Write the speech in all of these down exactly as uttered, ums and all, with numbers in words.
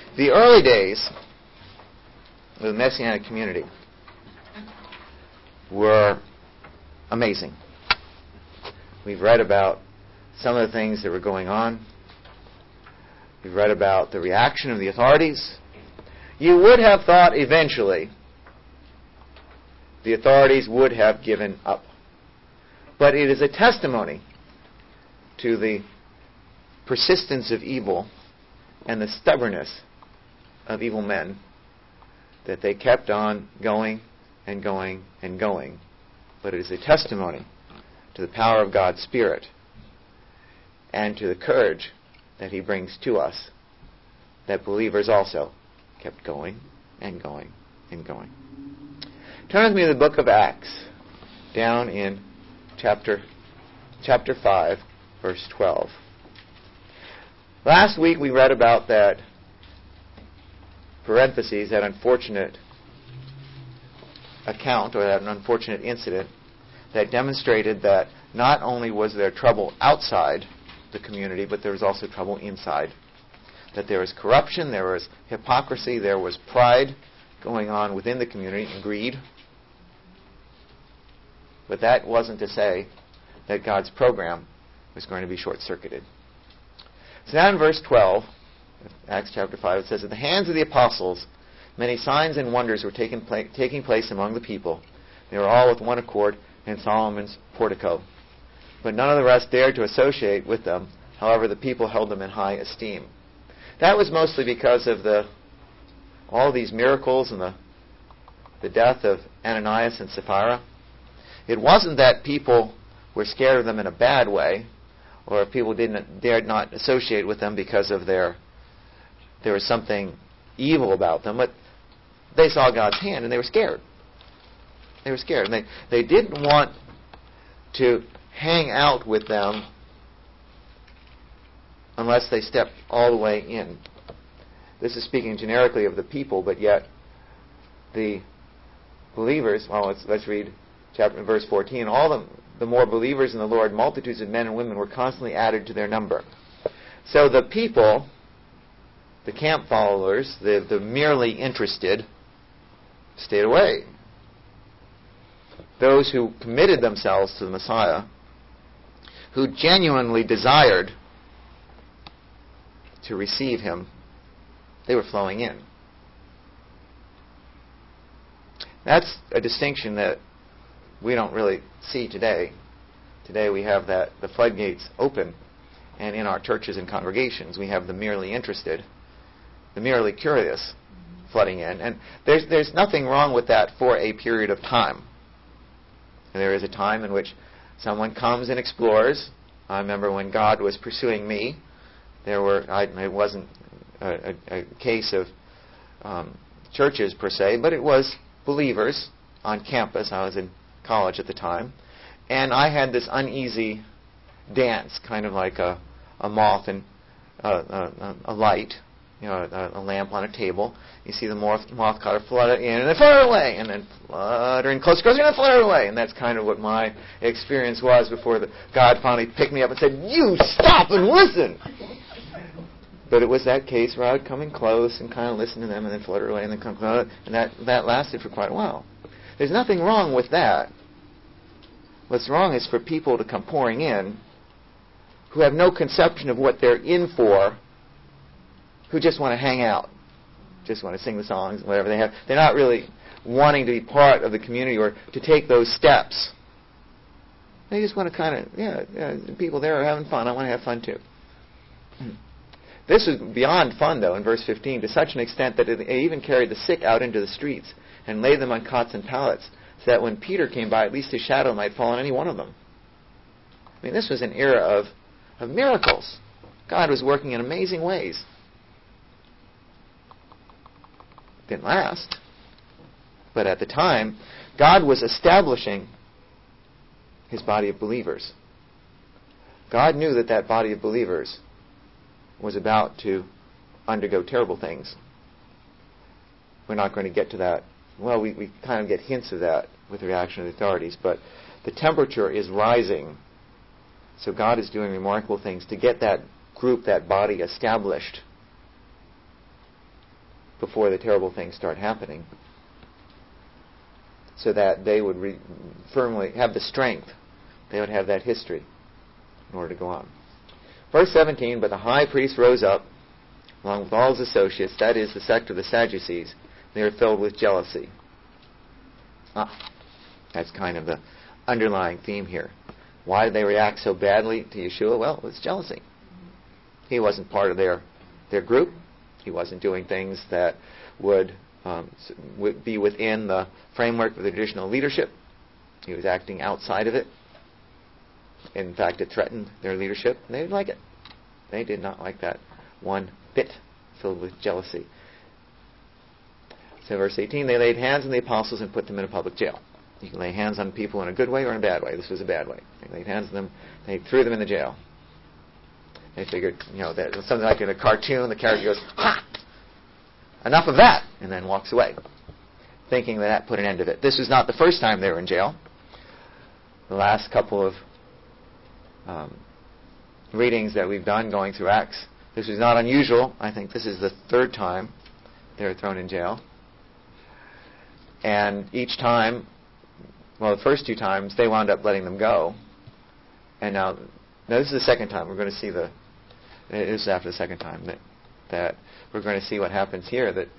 The early days of the Messianic community were amazing. We've read about some of the things that were going on. We've read about the reaction of the authorities. You would have thought eventually the authorities would have given up. But it is a testimony to the persistence of evil and the stubbornness of evil men that they kept on going and going and going. But it is a testimony to the power of God's Spirit and to the courage that He brings to us, that believers also kept going and going and going. Turn with me to the book of Acts, down in chapter chapter five, verse twelve. Last week we read about that, parentheses, that unfortunate account, or that unfortunate incident that demonstrated that not only was there trouble outside the community, but there was also trouble inside. That there was corruption, there was hypocrisy, there was pride going on within the community, and greed. But that wasn't to say that God's program was going to be short-circuited. So now in verse twelve, Acts chapter five, it says, "At the hands of the apostles, many signs and wonders were taking, pla- taking place among the people. They were all with one accord in Solomon's portico. But none of the rest dared to associate with them. However, the people held them in high esteem." That was mostly because of the all these miracles and the, the death of Ananias and Sapphira. It wasn't that people were scared of them in a bad way, or people didn't dared not associate with them because of their there was something evil about them, but they saw God's hand and they were scared. They were scared, and they, they didn't want to hang out with them unless they stepped all the way in. This is speaking generically of the people, but yet the believers, well, let's, let's read chapter verse fourteen. "All the, the more believers in the Lord, multitudes of men and women were constantly added to their number." So the people, the camp followers, the, the merely interested, stayed away. Those who committed themselves to the Messiah, who genuinely desired to receive Him, they were flowing in. That's a distinction that we don't really see today. Today we have that the floodgates open, and in our churches and congregations we have the merely interested, the merely curious flooding in. And there's there's nothing wrong with that for a period of time. There is a time in which someone comes and explores. I remember when God was pursuing me, there were I, it wasn't a, a, a case of um, churches per se, but it was believers on campus. I was in college at the time, and I had this uneasy dance, kind of like a, a moth and uh, a, a light, you know, a, a lamp on a table. You see the moth, moth cutter flutter in and then flutter away, and then fluttering closer, closer, and then flutter away. And that's kind of what my experience was before the, God finally picked me up and said, "You stop and listen." But it was that case where I would come in close and kind of listen to them and then flutter away and then come close, and that, that lasted for quite a while. There's nothing wrong with that. What's wrong is for people to come pouring in who have no conception of what they're in for, who just want to hang out, just want to sing the songs, whatever they have. They're not really wanting to be part of the community or to take those steps. They just want to kind of, yeah, yeah people there are having fun. I want to have fun too. This is beyond fun, though, in verse fifteen, to such an extent that it even carried the sick out into the streets and laid them on cots and pallets, so that when Peter came by, at least his shadow might fall on any one of them. I mean, this was an era of, of miracles. God was working in amazing ways. Didn't last. But at the time, God was establishing His body of believers. God knew that that body of believers was about to undergo terrible things. We're not going to get to that. Well, we, we kind of get hints of that with the reaction of the authorities, but the temperature is rising. So God is doing remarkable things to get that group, that body established before the terrible things start happening, so that they would re- firmly have the strength, they would have that history in order to go on. Verse seventeen, but the high priest rose up, along with all his associates, that is, the sect of the Sadducees. They were filled with jealousy. Ah, that's kind of the underlying theme here. Why did they react so badly to Yeshua? Well, it's jealousy. He wasn't part of their, their group. He wasn't doing things that would, um, would be within the framework of the traditional leadership. He was acting outside of it. In fact, it threatened their leadership, and they didn't like it. They did not like that one bit, filled with jealousy. So verse eighteen, they laid hands on the apostles and put them in a public jail. You can lay hands on people in a good way or in a bad way. This was a bad way. They laid hands on them. They threw them in the jail. They figured, you know, that something like in a cartoon, the character goes, ha! Enough of that! And then walks away, thinking that that put an end to it. This was not the first time they were in jail. The last couple of um, readings that we've done going through Acts, this was not unusual. I think this is the third time they were thrown in jail. And each time, well, the first two times, they wound up letting them go. And now, now this is the second time. We're going to see the, this is after the second time, that, that we're going to see what happens here, that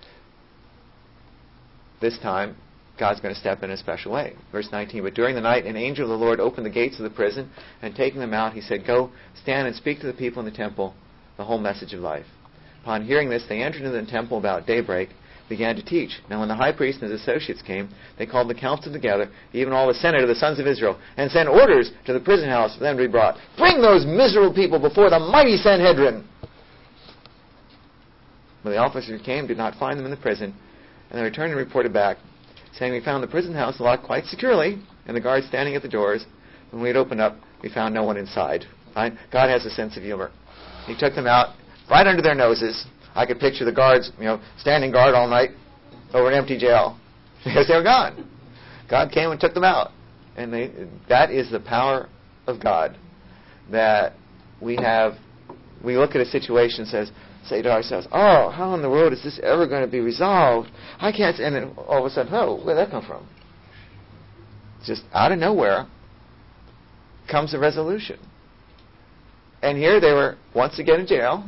this time, God's going to step in a special way. Verse nineteen, but during the night, an angel of the Lord opened the gates of the prison, and taking them out, he said, go, stand and speak to the people in the temple the whole message of life. Upon hearing this, they entered into the temple about daybreak, began to teach. Now when the high priest and his associates came, they called the council together, even all the senate of the sons of Israel, and sent orders to the prison house for them to be brought. Bring those miserable people before the mighty Sanhedrin. When the officers came, did not find them in the prison, and they returned and reported back, saying, we found the prison house locked quite securely, and the guards standing at the doors. When we had opened up, we found no one inside. Right? God has a sense of humor. He took them out right under their noses. I could picture the guards, you know, standing guard all night over an empty jail because they were gone. God came and took them out. And they, that is the power of God, that we have, we look at a situation and says, say to ourselves, oh, how in the world is this ever going to be resolved? I can't, and then all of a sudden, oh, where'd that come from? Just out of nowhere comes a resolution. And here they were once again in jail,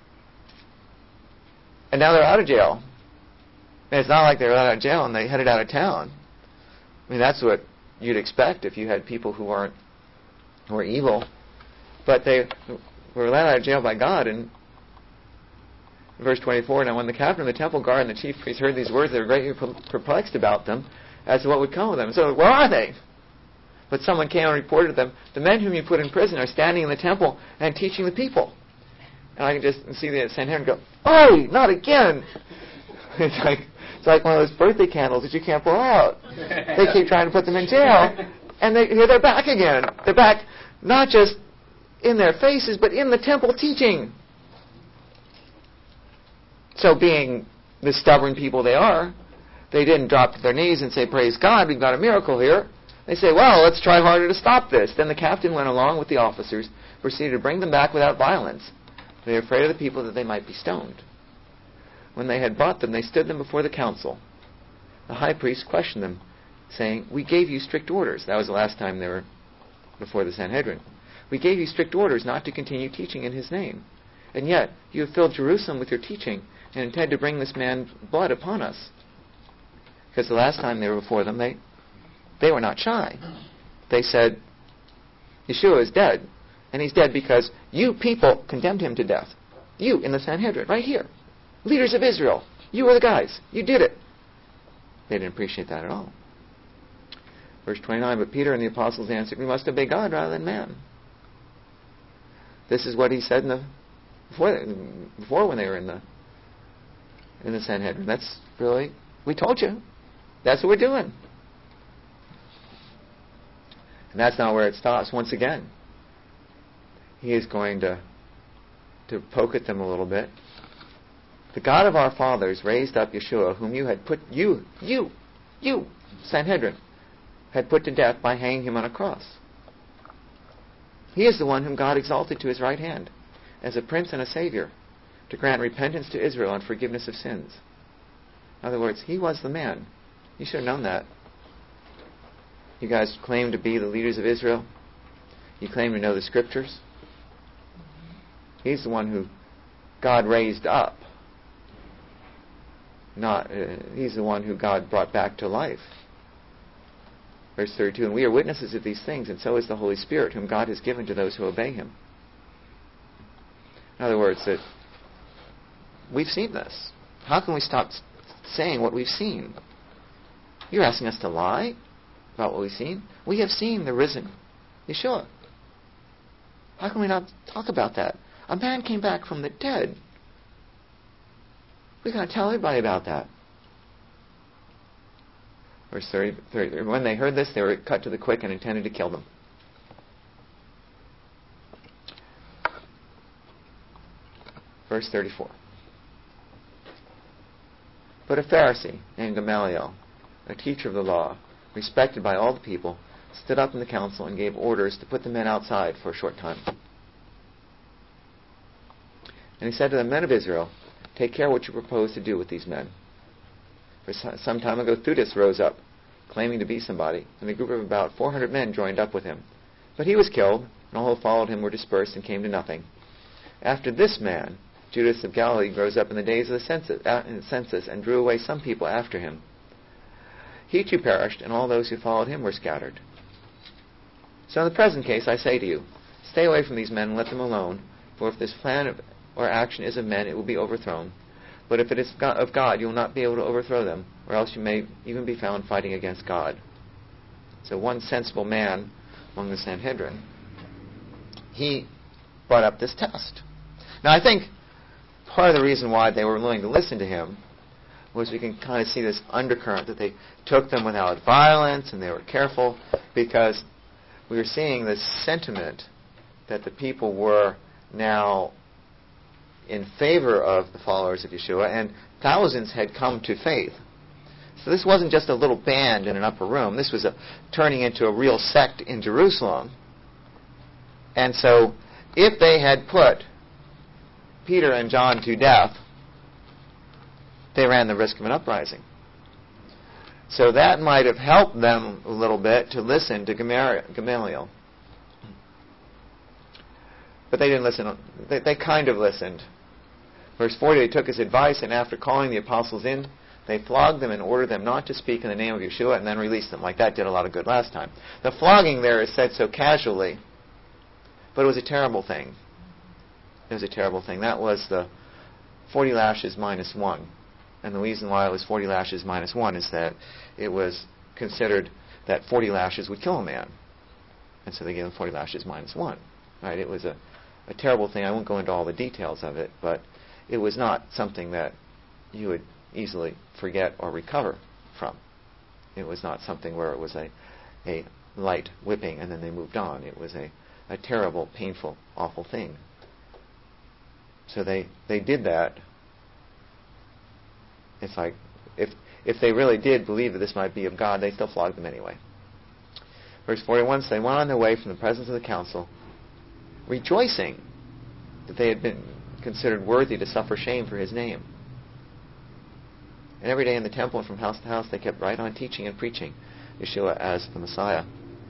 and now they're out of jail. And it's not like they were out of jail and they headed out of town. I mean, that's what you'd expect if you had people who aren't, who are evil. But they were let out of jail by God. And verse twenty-four, now when the captain of the temple guard and the chief priests heard these words, they were greatly perplexed about them as to what would come of them. So, where are they? But someone came and reported to them, the men whom you put in prison are standing in the temple and teaching the people. And I can just see the Sanhedrin go, oh, not again. It's like it's like one of those birthday candles that you can't blow out. They keep trying to put them in jail, and they, here they're back again. They're back not just in their faces, but in the temple teaching. So being the stubborn people they are, they didn't drop to their knees and say, praise God, we've got a miracle here. They say, well, let's try harder to stop this. Then the captain went along with the officers, proceeded to bring them back without violence. They were afraid of the people that they might be stoned. When they had brought them, they stood them before the council. The high priest questioned them, saying, we gave you strict orders. That was the last time they were before the Sanhedrin. We gave you strict orders not to continue teaching in his name. And yet, you have filled Jerusalem with your teaching and intend to bring this man's blood upon us. Because the last time they were before them, they, they were not shy. They said, Yeshua is dead. And he's dead because you people condemned him to death. You in the Sanhedrin, right here. Leaders of Israel. You were the guys. You did it. They didn't appreciate that at all. Verse twenty-nine, but Peter and the apostles answered, we must obey God rather than man. This is what he said in the before, before when they were in the in the Sanhedrin. That's really, we told you. That's what we're doing. And that's not where it stops. Once again, he is going to, to poke at them a little bit. The God of our fathers raised up Yeshua, whom you had put, you, you, you, Sanhedrin, had put to death by hanging him on a cross. He is the one whom God exalted to his right hand as a prince and a savior to grant repentance to Israel and forgiveness of sins. In other words, he was the man. You should have known that. You guys claim to be the leaders of Israel. You claim to know the Scriptures. He's the one who God raised up. Not, uh, he's the one who God brought back to life. Verse thirty-two, and we are witnesses of these things, and so is the Holy Spirit, whom God has given to those who obey Him. In other words, that we've seen this. How can we stop saying what we've seen? You're asking us to lie about what we've seen? We have seen the risen Yeshua. How can we not talk about that? A man came back from the dead. We're going to tell everybody about that. Verse thirty, thirty, when they heard this, they were cut to the quick and intended to kill them. Verse thirty-four. But a Pharisee named Gamaliel, a teacher of the law, respected by all the people, stood up in the council and gave orders to put the men outside for a short time. And he said to the men of Israel, take care what you propose to do with these men. For some time ago, Theudas rose up, claiming to be somebody, and a group of about four hundred men joined up with him. But he was killed, and all who followed him were dispersed and came to nothing. After this man, Judas of Galilee rose up in the days of the census, uh, census and drew away some people after him. He too perished, and all those who followed him were scattered. So in the present case, I say to you, stay away from these men and let them alone, for if this plan of, or action is of men, it will be overthrown. But if it is of God, you will not be able to overthrow them, or else you may even be found fighting against God. So one sensible man among the Sanhedrin, he brought up this test. Now I think part of the reason why they were willing to listen to him was we can kind of see this undercurrent that they took them without violence and they were careful, because we were seeing this sentiment that the people were now in favor of the followers of Yeshua, and thousands had come to faith. So this wasn't just a little band in an upper room. This was a, turning into a real sect in Jerusalem. And so if they had put Peter and John to death, they ran the risk of an uprising. So that might have helped them a little bit to listen to Gamaliel. But they didn't listen. They, they kind of listened. Verse forty, they took his advice, and after calling the apostles in, they flogged them and ordered them not to speak in the name of Yeshua, and then released them. Like that did a lot of good last time. The flogging there is said so casually, but it was a terrible thing. It was a terrible thing. That was the forty lashes minus one. And the reason why it was forty lashes minus one is that it was considered that forty lashes would kill a man. And so they gave him forty lashes minus one. Right? It was a, a terrible thing. I won't go into all the details of it, but it was not something that you would easily forget or recover from. It was not something where it was a, a light whipping and then they moved on. It was a, a terrible, painful, awful thing. So they, they did that. It's like, if if they really did believe that this might be of God, they still flogged them anyway. Verse forty-one, so they went on their way from the presence of the council, rejoicing that they had been considered worthy to suffer shame for his name. And every day in the temple and from house to house, they kept right on teaching and preaching Yeshua as the Messiah.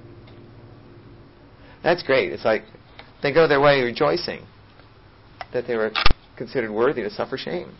That's great. It's like they go their way rejoicing that they were considered worthy to suffer shame.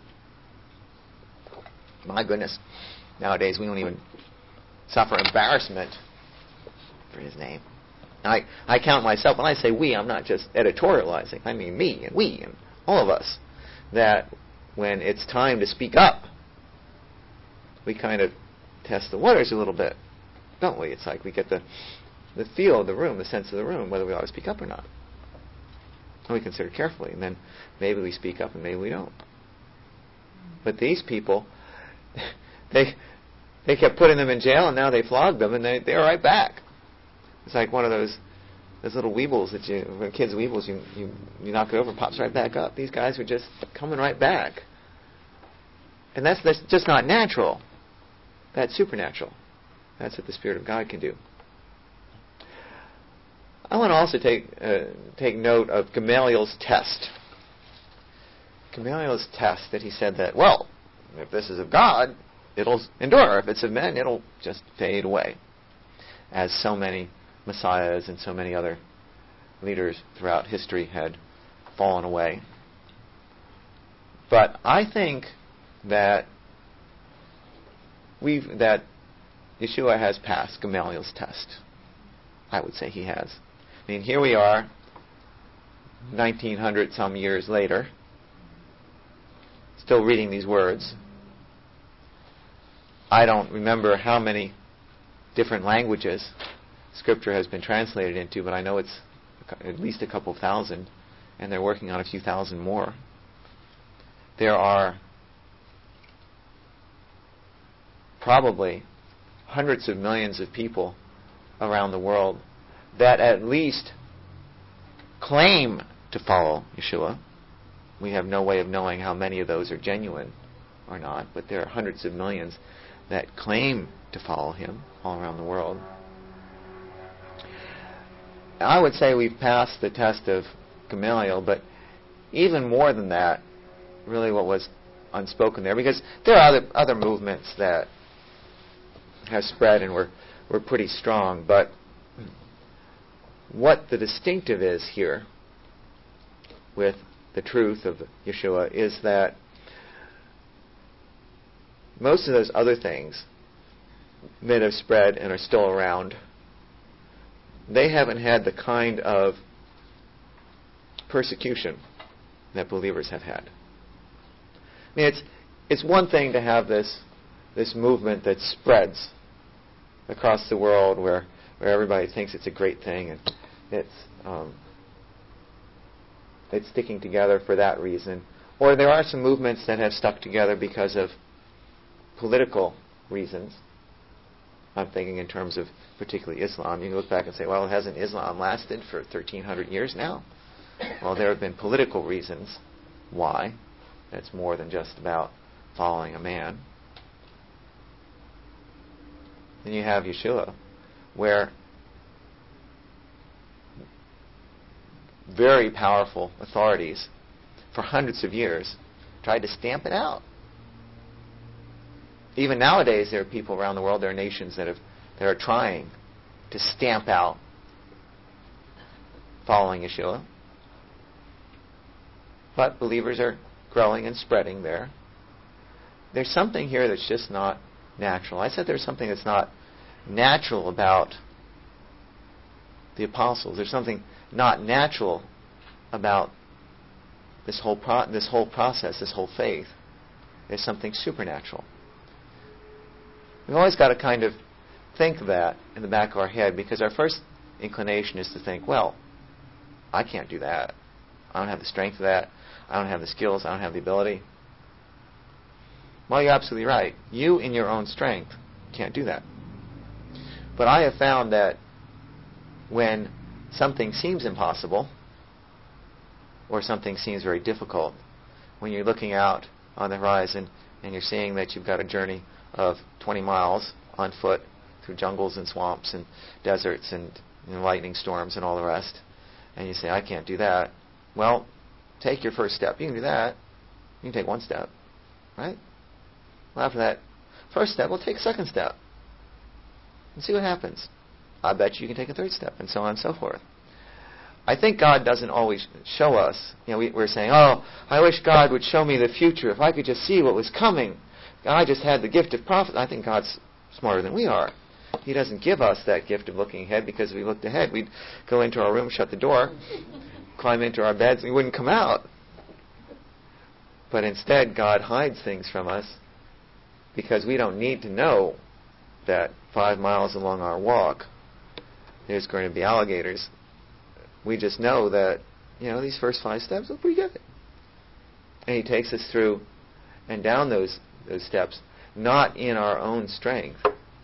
My goodness. Nowadays we don't even suffer embarrassment for his name. Now, I, I count myself, when I say we, I'm not just editorializing. I mean me and we and all of us. That when it's time to speak up, we kind of test the waters a little bit, don't we? It's like we get the, the feel of the room, the sense of the room, whether we ought to speak up or not. And we consider carefully, and then maybe we speak up and maybe we don't. But these people, they they kept putting them in jail, and now they flogged them, and they they're right back. It's like one of those those little weebles that you, when kids weebles, you, you you knock it over, it pops right back up. These guys were just coming right back, and that's that's just not natural. That's supernatural. That's what the Spirit of God can do. I want to also take uh, take note of Gamaliel's test. Gamaliel's test that he said that, well, if this is of God, it'll endure. If it's of men, it'll just fade away. As so many messiahs and so many other leaders throughout history had fallen away. But I think that we've that Yeshua has passed Gamaliel's test. I would say he has. I mean, here we are, nineteen hundred some years later, still reading these words. I don't remember how many different languages Scripture has been translated into, but I know it's at least a couple thousand, and they're working on a few thousand more. There are probably hundreds of millions of people around the world that at least claim to follow Yeshua. We have no way of knowing how many of those are genuine or not, but there are hundreds of millions that claim to follow him all around the world. I would say we've passed the test of Gamaliel, but even more than that, really what was unspoken there, because there are other, other movements that have spread and were, were pretty strong, but what the distinctive is here with the truth of Yeshua is that most of those other things that have spread and are still around, they haven't had the kind of persecution that believers have had. I mean, it's it's one thing to have this this movement that spreads across the world where where everybody thinks it's a great thing and it's um, it's sticking together for that reason. Or there are some movements that have stuck together because of political reasons. I'm thinking in terms of particularly Islam. You can look back and say, well, hasn't Islam lasted for thirteen hundred years now? Well, there have been political reasons why. That's more than just about following a man. Then you have Yeshua, where very powerful authorities for hundreds of years tried to stamp it out. Even nowadays, there are people around the world, there are nations that have that are trying to stamp out following Yeshua. But believers are growing and spreading there. There's something here that's just not natural. I said there's something that's not natural about the apostles. There's something not natural about this whole pro- this whole process, this whole faith. There's something supernatural. We've always got to kind of think that in the back of our head, because our first inclination is to think, well, I can't do that. I don't have the strength of that. I don't have the skills. I don't have the ability. Well, you're absolutely right. You, in your own strength, can't do that. But I have found that when something seems impossible, or something seems very difficult, when you're looking out on the horizon and you're seeing that you've got a journey of twenty miles on foot through jungles and swamps and deserts and, and lightning storms and all the rest, and you say, I can't do that. Well, take your first step. You can do that. You can take one step, right? Well, after that first step, we'll take a second step and see what happens. I bet you can take a third step, and so on and so forth. I think God doesn't always show us. You know, we, we're saying, oh, I wish God would show me the future. If I could just see what was coming. I just had the gift of prophecy. I think God's smarter than we are. He doesn't give us that gift of looking ahead, because if we looked ahead, we'd go into our room, shut the door, climb into our beds, and we wouldn't come out. But instead, God hides things from us because we don't need to know that five miles along our walk there's going to be alligators. We just know that, you know, these first five steps look pretty good. And He takes us through and down those those steps, not in our own strength,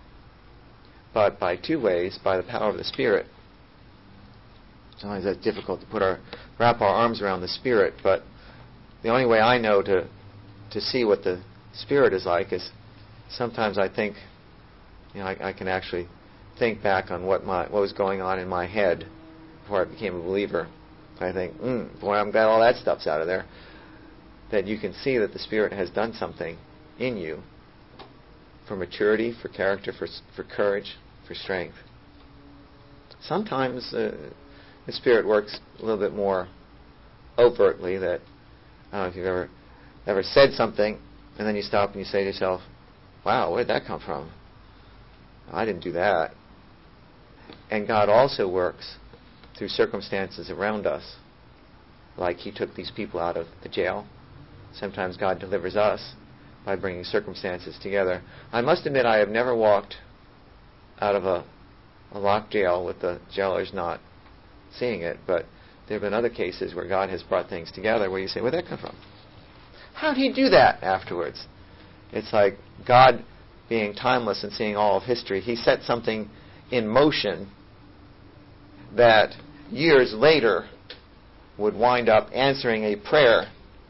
but by two ways, by the power of the Spirit. Sometimes that's difficult to put our wrap our arms around the Spirit, but the only way I know to to see what the Spirit is like is sometimes I think, you know, I, I can actually think back on what my what was going on in my head before I became a believer. I think, mm, boy, I'm glad all that stuff's out of there. That you can see that the Spirit has done something in you for maturity, for character, for for courage, for strength. Sometimes uh, the Spirit works a little bit more overtly. That I don't know if you've ever ever said something and then you stop and you say to yourself, "Wow, where did that come from? I didn't do that." And God also works through circumstances around us, like He took these people out of the jail. Sometimes God delivers us by bringing circumstances together. I must admit I have never walked out of a, a locked jail with the jailers not seeing it, but there have been other cases where God has brought things together where you say, where'd that come from? How did He do that afterwards? It's like God, being timeless and seeing all of history, He set something in motion that years later would wind up answering a prayer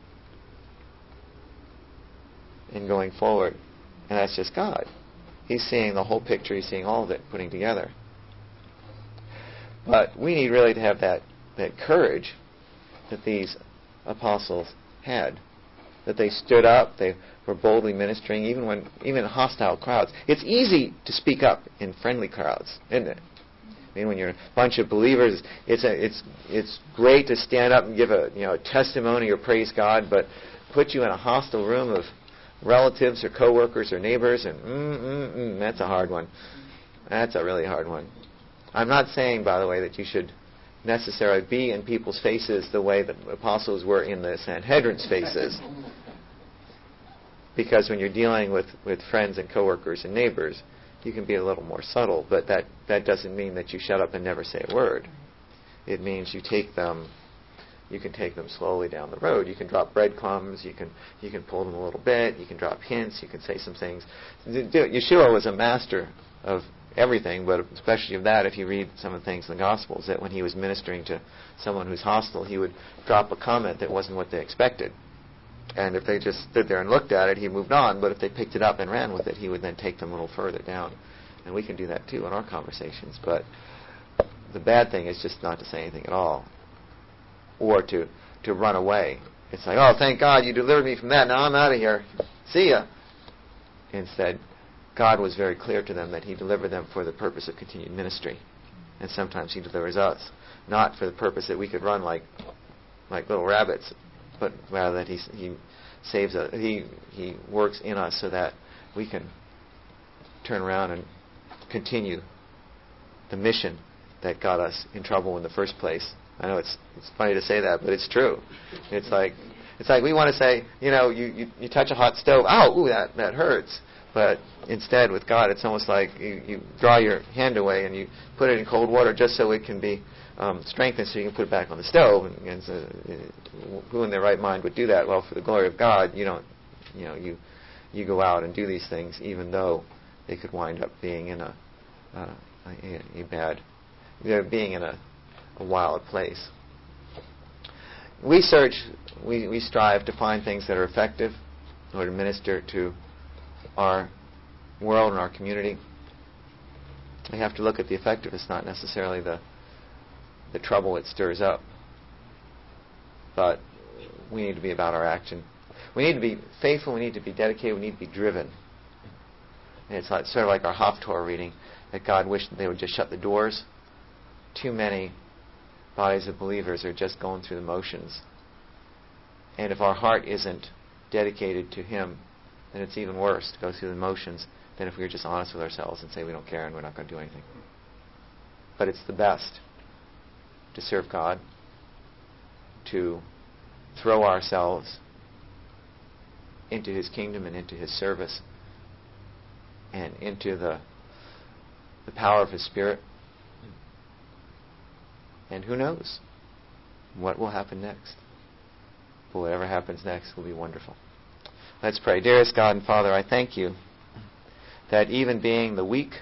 and going forward. And that's just God. He's seeing the whole picture. He's seeing all of it, putting together. But we need really to have that, that courage that these apostles had. That they stood up, they were boldly ministering, even when even in hostile crowds. It's easy to speak up in friendly crowds, isn't it? I mean, when you're a bunch of believers, it's a, it's it's great to stand up and give a you know a testimony or praise God, but put you in a hostile room of relatives or coworkers or neighbors, and mm, mm, mm, that's a hard one. That's a really hard one. I'm not saying, by the way, that you should necessarily be in people's faces the way the apostles were in the Sanhedrin's faces, because when you're dealing with, with friends and coworkers and neighbors, you can be a little more subtle, but that, that doesn't mean that you shut up and never say a word. It means you take them, you can take them slowly down the road. You can drop breadcrumbs, you can you can pull them a little bit, you can drop hints, you can say some things. Yeshua was a master of everything, but especially of that if you read some of the things in the Gospels, that when He was ministering to someone who's hostile, He would drop a comment that wasn't what they expected. And if they just stood there and looked at it, He moved on. But if they picked it up and ran with it, He would then take them a little further down. And we can do that too in our conversations. But the bad thing is just not to say anything at all, or to, to run away. It's like, oh, thank God you delivered me from that. Now I'm out of here. See ya. Instead, God was very clear to them that He delivered them for the purpose of continued ministry. And sometimes He delivers us, not for the purpose that we could run like like little rabbits, but rather that He He saves us. He He works in us so that we can turn around and continue the mission that got us in trouble in the first place. I know it's it's funny to say that, but it's true. It's like it's like we want to say, you know, you, you, you touch a hot stove, ow, ooh, that that hurts. But instead, with God, it's almost like you, you draw your hand away and you put it in cold water just so it can be um, strengthened, so you can put it back on the stove. And, and so, uh, who in their right mind would do that? Well, for the glory of God, you don't, you know, you you go out and do these things, even though they could wind up being in a uh, a, a bad, they're being in a, a wild place. We search, we, we strive to find things that are effective in order to minister to our world and our community. We have to look at the effectiveness, not necessarily the the trouble it stirs up. But we need to be about our action. We need to be faithful. We need to be dedicated. We need to be driven. And it's like, sort of like our Haftorah reading, that God wished that they would just shut the doors. Too many bodies of believers are just going through the motions. And if our heart isn't dedicated to Him, then it's even worse to go through the motions than if we were just honest with ourselves and say we don't care and we're not going to do anything. But it's the best to serve God, to throw ourselves into His kingdom and into His service and into the the power of His Spirit. And who knows what will happen next. But whatever happens next will be wonderful. Let's pray. Dearest God and Father, I thank You that even being the weak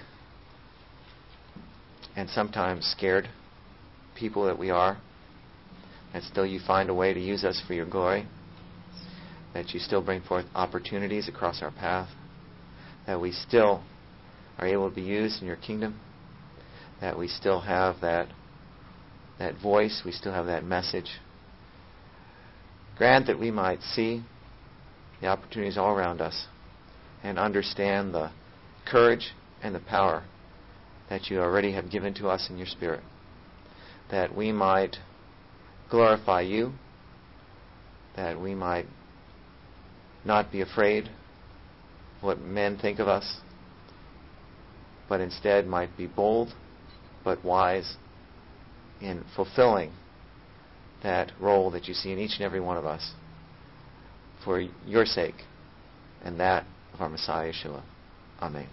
and sometimes scared people that we are, that still You find a way to use us for Your glory, that You still bring forth opportunities across our path, that we still are able to be used in Your kingdom, that we still have that that voice, we still have that message. Grant that we might see the opportunities all around us and understand the courage and the power that you already have given to us in your Spirit, that we might glorify you, that we might not be afraid what men think of us, but instead might be bold but wise in fulfilling that role that you see in each and every one of us for your sake and that of our Messiah Yeshua. Amen.